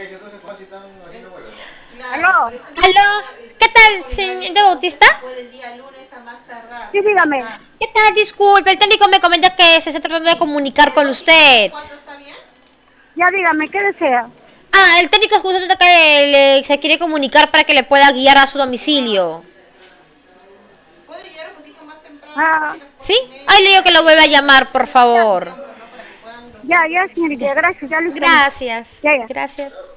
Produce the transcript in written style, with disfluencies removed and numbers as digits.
Aló, Aló, ¿qué tal, señor Bautista? sí, dígame. ¿Qué tal? Disculpe, el técnico me comenta que se está tratando de comunicar con usted. Ya dígame, ¿qué desea? Ah, el técnico justo que se quiere comunicar para que le pueda guiar a su domicilio. Ah, ¿Sí? Ay, le digo que lo vuelva a llamar, por ya, favor. ya, señorita, gracias, ya le estamos. Gracias, Ya, ya. gracias.